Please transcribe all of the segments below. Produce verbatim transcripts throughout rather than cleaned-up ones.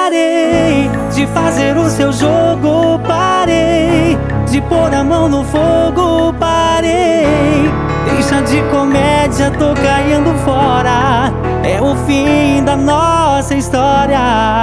Parei de fazer o seu jogo, parei de pôr a mão no fogo, parei. Deixa de comédia, tô caindo fora, é o fim da nossa história.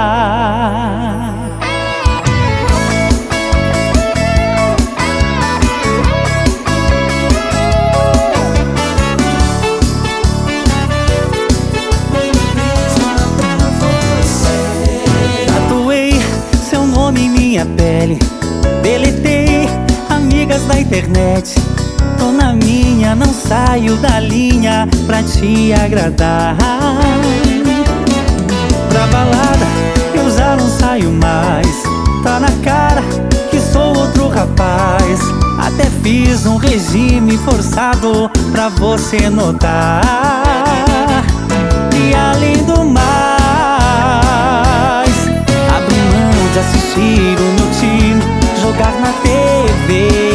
Minha pele, deletei amigas da internet. Tô na minha, não saio da linha pra te agradar. Pra balada eu já não saio mais, tá na cara que sou outro rapaz. Até fiz um regime forçado pra você notar. E além do mais, abro mão de assistir o meu time jogar na T V,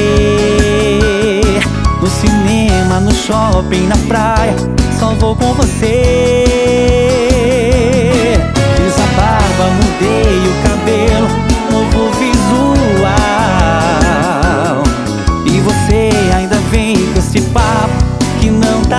no cinema, no shopping, na praia, só vou com você. Fiz a barba, mudei o cabelo, novo visual, e você ainda vem com esse papo que não tá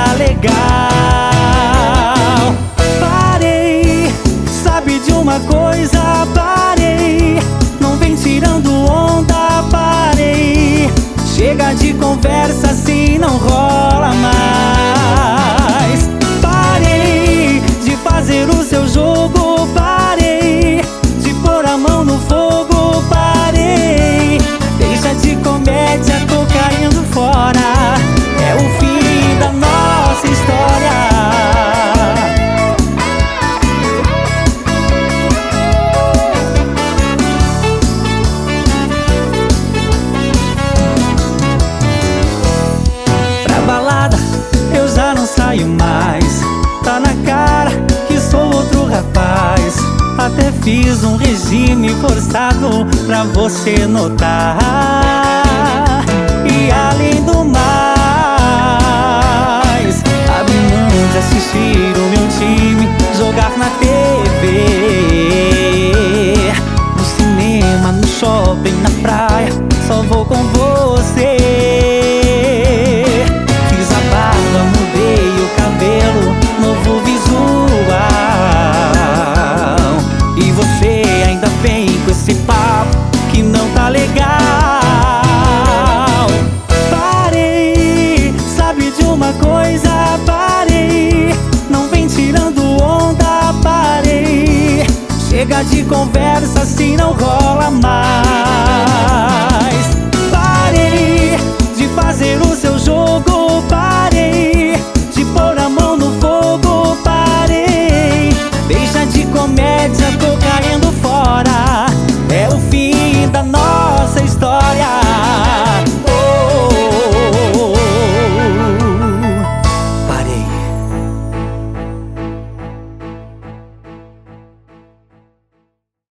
legal. Parei, sabe de uma coisa, parei, não vem tirando onda, parei. Chega de conversa assim, não rola mais. Parei de fazer o seu jogo, parei de pôr a mão no fogo, parei. Deixa de comédia, tô caindo fora, é o fim da nossa história. Eu já não saio mais, tá na cara que sou outro rapaz. Até fiz um regime forçado pra você notar. E além do mais, abri mão de assistir o meu time jogar na T V, no cinema, no shopping, na praia, só vou com você. Mudei o cabelo, novo visual, e você ainda vem com esse papo que não tá legal. Parei, sabe de uma coisa, parei, não vem tirando onda, parei. Chega de conversa assim, não rola mais.